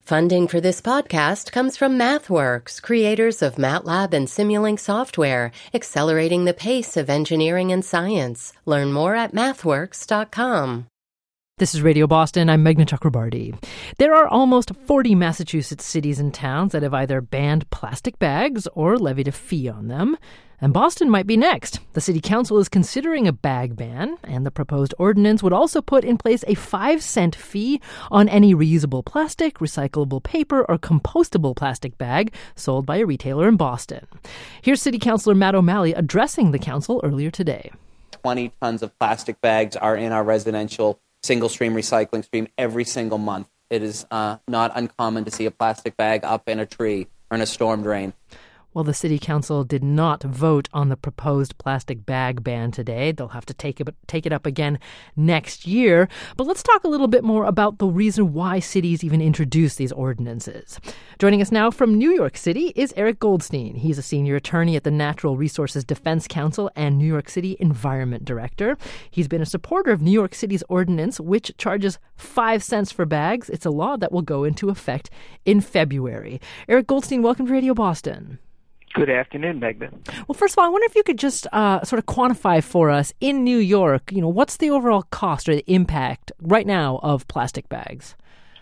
Funding for this podcast comes from MathWorks, creators of MATLAB and Simulink software, accelerating the pace of engineering and science. Learn more at mathworks.com. This is Radio Boston. I'm Meghna Chakrabarti. There are almost 40 Massachusetts cities and towns that have either banned plastic bags or levied a fee on them. And Boston might be next. The city council is considering a bag ban, and the proposed ordinance would also put in place a 5-cent fee on any reusable plastic, recyclable paper, or compostable plastic bag sold by a retailer in Boston. Here's City Councilor Matt O'Malley addressing the council earlier today. 20 tons of plastic bags are in our residential single-stream recycling stream every single month. It is not uncommon to see a plastic bag up in a tree or in a storm drain. Well, the city council did not vote on the proposed plastic bag ban today. They'll have to take it up again next year. But let's talk a little bit more about the reason why cities even introduced these ordinances. Joining us now from New York City is Eric Goldstein. He's a senior attorney at the Natural Resources Defense Council and New York City Environment Director. He's been a supporter of New York City's ordinance, which charges 5 cents for bags. It's a law that will go into effect in February. Eric Goldstein, welcome to Radio Boston. Good afternoon, Meghna. Well, first of all, I wonder if you could just sort of quantify for us in New York, what's the overall cost or the impact right now of plastic bags?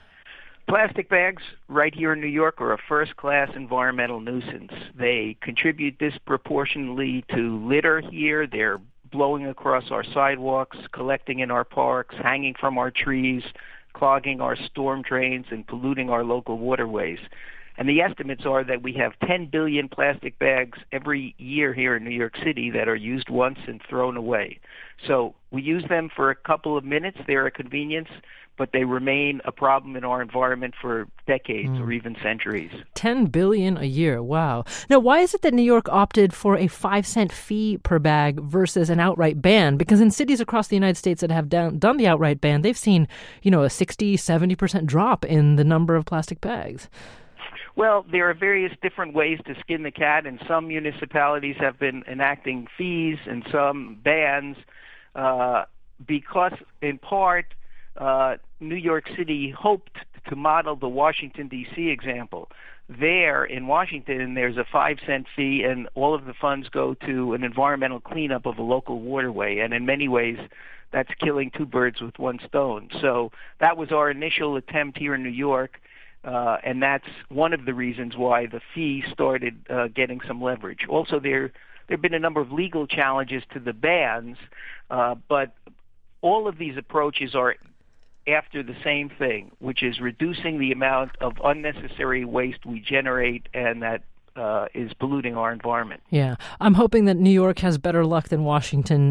Plastic bags right here in New York are a first-class environmental nuisance. They contribute disproportionately to litter here. They're blowing across our sidewalks, collecting in our parks, hanging from our trees, clogging our storm drains, and polluting our local waterways. And the estimates are that we have 10 billion plastic bags every year here in New York City that are used once and thrown away. So we use them for a couple of minutes. They're a convenience, but they remain a problem in our environment for decades or even centuries. 10 billion a year. Wow. Now, why is it that New York opted for a 5-cent fee per bag versus an outright ban? Because in cities across the United States that have done the outright ban, they've seen, a 60, 70% drop in the number of plastic bags. Well, there are various different ways to skin the cat, and some municipalities have been enacting fees and some bans because, in part, New York City hoped to model the Washington, D.C. example. There, in Washington, there's a 5-cent fee, and all of the funds go to an environmental cleanup of a local waterway, and in many ways, that's killing two birds with one stone. So that was our initial attempt here in New York. And that's one of the reasons why the fee started getting some leverage. Also, there have been a number of legal challenges to the bans, but all of these approaches are after the same thing, which is reducing the amount of unnecessary waste we generate and that is polluting our environment. Yeah. I'm hoping that New York has better luck than Washington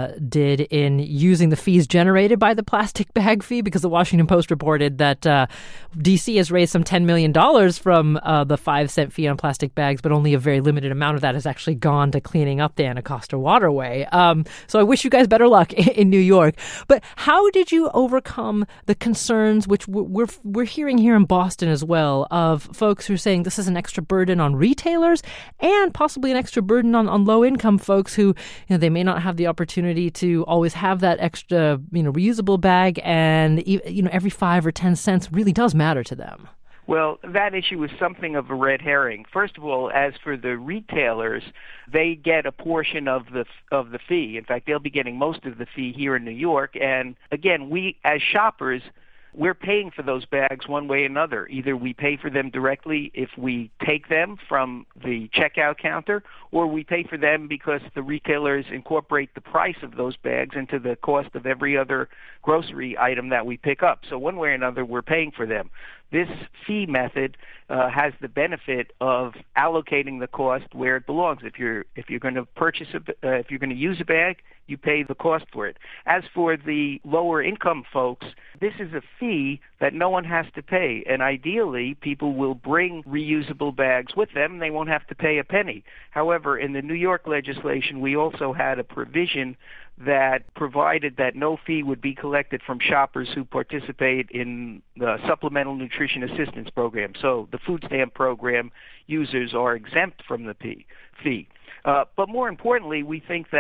did in using the fees generated by the plastic bag fee, because the Washington Post reported that D.C. has raised some $10 million from the 5-cent fee on plastic bags, but only a very limited amount of that has actually gone to cleaning up the Anacostia waterway. So I wish you guys better luck in New York. But how did you overcome the concerns, which we're hearing here in Boston as well, of folks who are saying this is an extra burden on retailers and possibly an extra burden on low-income folks who, they may not have the opportunity to always have that extra, reusable bag, and, every 5 or 10 cents really does matter to them? Well, that issue is something of a red herring. First of all, as for the retailers, they get a portion of the fee. In fact, they'll be getting most of the fee here in New York. And again, we as shoppers, we're paying for those bags one way or another. Either we pay for them directly if we take them from the checkout counter, or we pay for them because the retailers incorporate the price of those bags into the cost of every other grocery item that we pick up. So one way or another, we're paying for them. This fee method has the benefit of allocating the cost where it belongs. If you're going to if you're going to use a bag, you pay the cost for it. As for the lower income folks, this is a fee that no one has to pay, and ideally, people will bring reusable bags with them. They won't have to pay a penny. However, in the New York legislation, we also had a provision that provided that no fee would be collected from shoppers who participate in the Supplemental Nutrition Assistance Program. So the food stamp program users are exempt from the fee. But more importantly, we think that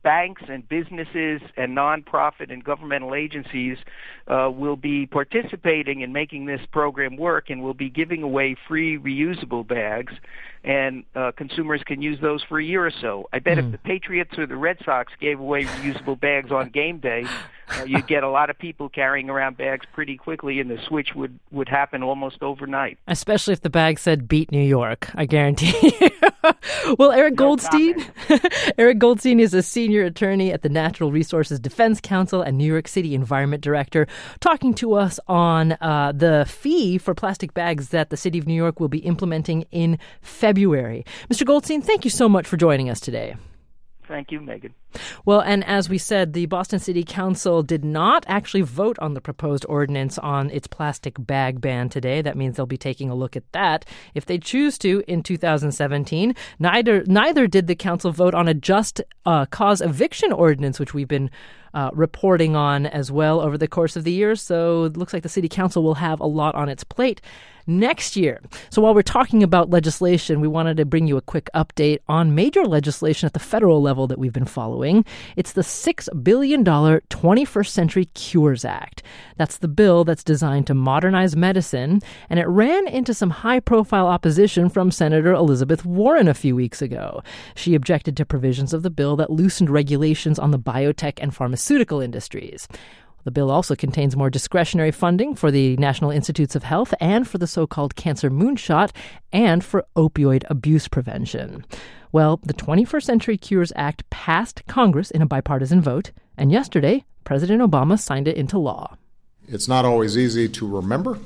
banks and businesses and nonprofit and governmental agencies will be participating in making this program work and will be giving away free reusable bags, and consumers can use those for a year or so. I bet if the Patriots or the Red Sox gave away reusable bags on game day, you'd get a lot of people carrying around bags pretty quickly, and the switch would happen almost overnight. Especially if the bag said "Beat New York," I guarantee you. Well, Eric Goldstein is a senior attorney at the Natural Resources Defense Council and New York City Environment Director, talking to us on the fee for plastic bags that the City of New York will be implementing in February. Mr. Goldstein, thank you so much for joining us today. Thank you, Megan. Well, and as we said, the Boston City Council did not actually vote on the proposed ordinance on its plastic bag ban today. That means they'll be taking a look at that if they choose to in 2017. Neither did the council vote on a just cause eviction ordinance, which we've been reporting on as well over the course of the year. So it looks like the City Council will have a lot on its plate next year. So while we're talking about legislation, we wanted to bring you a quick update on major legislation at the federal level that we've been following. It's the $6 billion 21st Century Cures Act. That's the bill that's designed to modernize medicine, and it ran into some high-profile opposition from Senator Elizabeth Warren a few weeks ago. She objected to provisions of the bill that loosened regulations on the biotech and pharmaceutical industries. The bill also contains more discretionary funding for the National Institutes of Health and for the so-called Cancer Moonshot and for opioid abuse prevention. Well, the 21st Century Cures Act passed Congress in a bipartisan vote, and yesterday, President Obama signed it into law. It's not always easy to remember,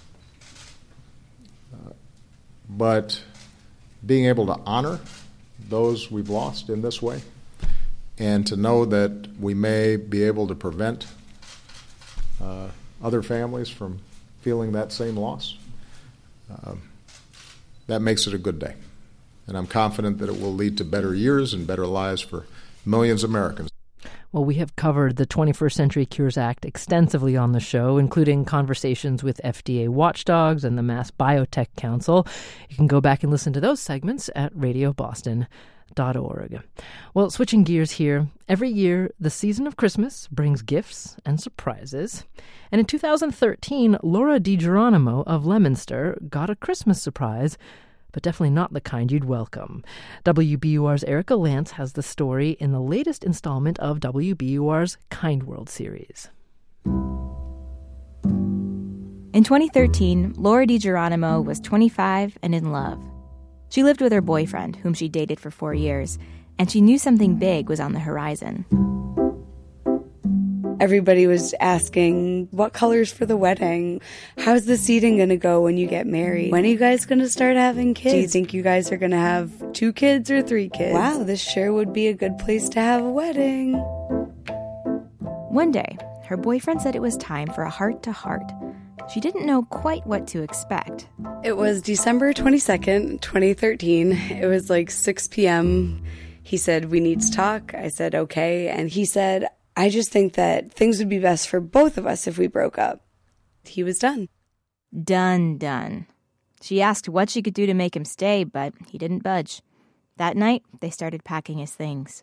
but being able to honor those we've lost in this way and to know that we may be able to prevent other families from feeling that same loss, that makes it a good day. And I'm confident that it will lead to better years and better lives for millions of Americans. Well, we have covered the 21st Century Cures Act extensively on the show, including conversations with FDA watchdogs and the Mass Biotech Council. You can go back and listen to those segments at radioboston.org. Well, switching gears here, every year the season of Christmas brings gifts and surprises. And in 2013, Laura DiGeronimo of Leominster got a Christmas surprise, but definitely not the kind you'd welcome. WBUR's Erica Lance has the story in the latest installment of WBUR's Kind World series. In 2013, Laura DiGeronimo was 25 and in love. She lived with her boyfriend, whom she dated for 4 years, and she knew something big was on the horizon. Everybody was asking, what colors for the wedding? How's the seating going to go when you get married? When are you guys going to start having kids? Do you think you guys are going to have 2 kids or 3 kids? Wow, this sure would be a good place to have a wedding. One day, her boyfriend said it was time for a heart-to-heart. She didn't know quite what to expect. It was December 22nd, 2013. It was like 6 p.m. He said, we need to talk. I said, okay. And he said, I just think that things would be best for both of us if we broke up. He was done. Done. She asked what she could do to make him stay, but he didn't budge. That night, they started packing his things.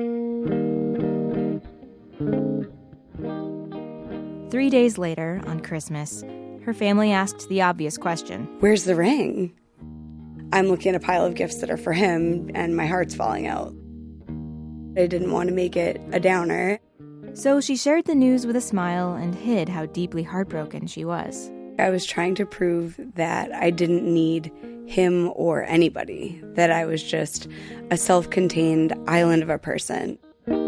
3 days later, on Christmas, her family asked the obvious question. Where's the ring? I'm looking at a pile of gifts that are for him, and my heart's falling out. I didn't want to make it a downer. So she shared the news with a smile and hid how deeply heartbroken she was. I was trying to prove that I didn't need him or anybody, that I was just a self-contained island of a person.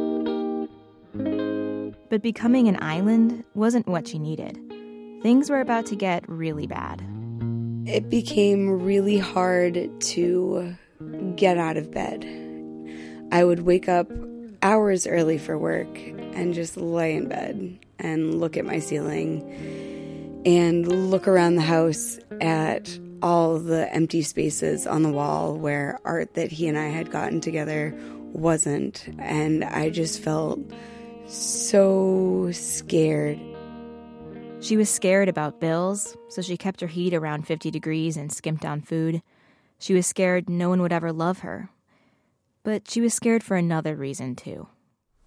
But becoming an island wasn't what she needed. Things were about to get really bad. It became really hard to get out of bed. I would wake up hours early for work and just lay in bed and look at my ceiling and look around the house at all the empty spaces on the wall where art that he and I had gotten together wasn't. And I just felt so scared. She was scared about bills, so she kept her heat around 50 degrees and skimped on food. She was scared no one would ever love her. But she was scared for another reason, too.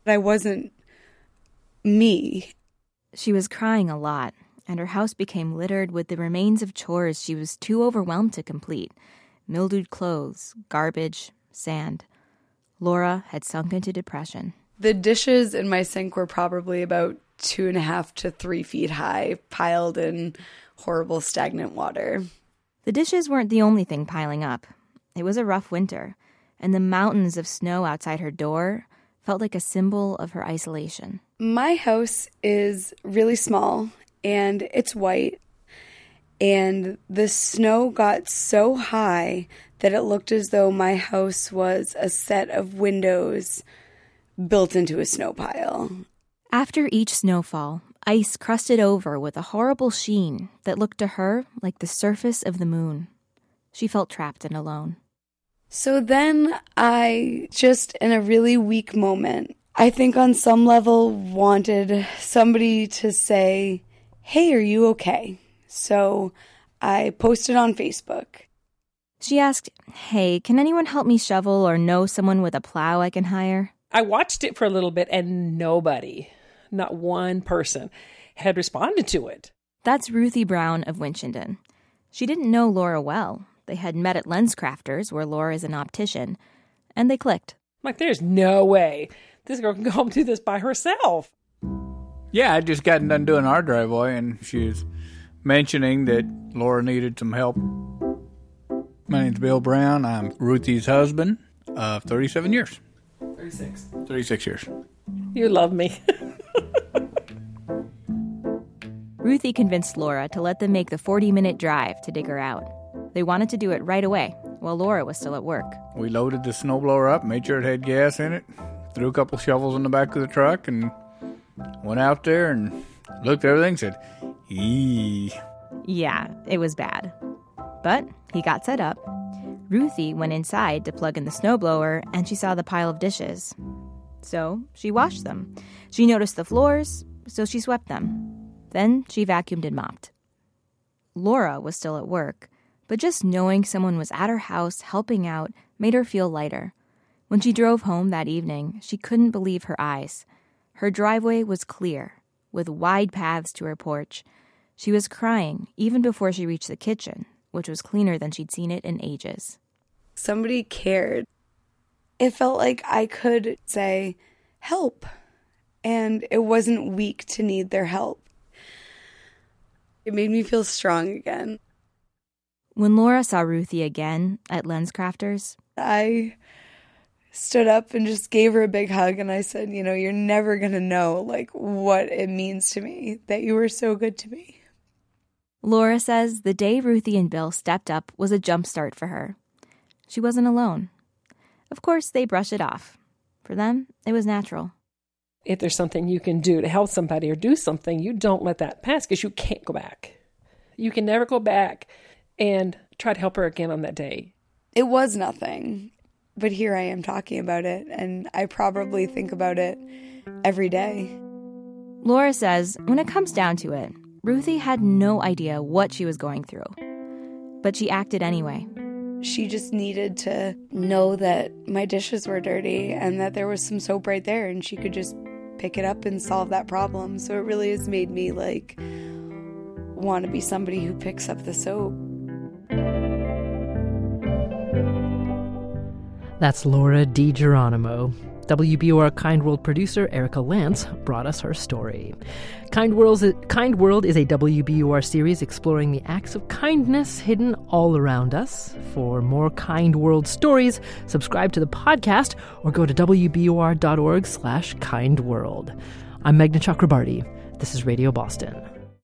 I wasn't me. She was crying a lot, and her house became littered with the remains of chores she was too overwhelmed to complete. Mildewed clothes, garbage, sand. Laura had sunk into depression. The dishes in my sink were probably about 2.5 to 3 feet high, piled in horrible stagnant water. The dishes weren't the only thing piling up. It was a rough winter, and the mountains of snow outside her door felt like a symbol of her isolation. My house is really small, and it's white, and the snow got so high that it looked as though my house was a set of windows built into a snow pile. After each snowfall, ice crusted over with a horrible sheen that looked to her like the surface of the moon. She felt trapped and alone. So then I, just in a really weak moment, I think on some level wanted somebody to say, "Hey, are you okay?" So I posted on Facebook. She asked, "Hey, can anyone help me shovel or know someone with a plow I can hire?" I watched it for a little bit and nobody, not one person, had responded to it. That's Ruthie Brown of Winchendon. She didn't know Laura well. They had met at LensCrafters, where Laura is an optician, and they clicked. Like, there's no way this girl can go home and do this by herself. Yeah, I just got done doing our driveway, and she was mentioning that Laura needed some help. My name's Bill Brown. I'm Ruthie's husband of 37 years. 36 years. You love me. Ruthie convinced Laura to let them make the 40-minute drive to dig her out. They wanted to do it right away, while Laura was still at work. We loaded the snowblower up, made sure it had gas in it, threw a couple shovels in the back of the truck, and went out there and looked at everything and said, "Eee." Yeah, it was bad. But he got set up. Ruthie went inside to plug in the snowblower, and she saw the pile of dishes. So she washed them. She noticed the floors, so she swept them. Then she vacuumed and mopped. Laura was still at work, but just knowing someone was at her house helping out made her feel lighter. When she drove home that evening, she couldn't believe her eyes. Her driveway was clear, with wide paths to her porch. She was crying even before she reached the kitchen, which was cleaner than she'd seen it in ages. Somebody cared. It felt like I could say, "Help," and it wasn't weak to need their help. It made me feel strong again. When Laura saw Ruthie again at LensCrafters, I stood up and just gave her a big hug, and I said, "You're never going to know, what it means to me, that you were so good to me." Laura says the day Ruthie and Bill stepped up was a jump start for her. She wasn't alone. Of course, they brush it off. For them, it was natural. If there's something you can do to help somebody or do something, you don't let that pass because you can't go back. You can never go back and try to help her again on that day. It was nothing, but here I am talking about it, and I probably think about it every day. Laura says when it comes down to it, Ruthie had no idea what she was going through, but she acted anyway. She just needed to know that my dishes were dirty and that there was some soap right there, and she could just pick it up and solve that problem. So it really has made me want to be somebody who picks up the soap. That's Laura DiGeronimo. WBUR Kind World producer Erica Lance brought us her story. Kind World is a WBUR series exploring the acts of kindness hidden all around us. For more Kind World stories, subscribe to the podcast or go to wbur.org/kindworld. I'm Meghna Chakrabarty. This is Radio Boston.